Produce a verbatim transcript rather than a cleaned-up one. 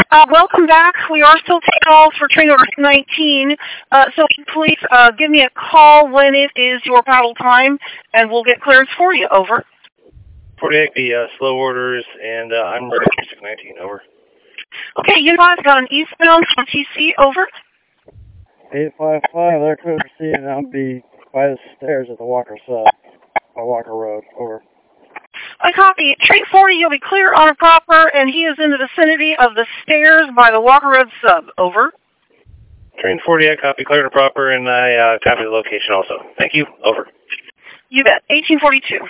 Uh, welcome back. We are still taking calls for train order nineteen. Uh, so please uh, give me a call when it is your paddle time, and we'll get clearance for you. Over. forty-eight B, uh, slow orders, and uh, I'm ready for six nineteen. Over. Okay, you guys got an eastbound from T C. Over. eight five five, they're clear to proceed, and I'll be by the stairs at the Walker sub, by Walker Road. Over. I copy. Train forty, you'll be clear on a proper, and he is in the vicinity of the stairs by the Walker Road sub. Over. Train forty, I copy, clear to proper, and I uh, copy the location also. Thank you. Over. You bet. eighteen forty-two.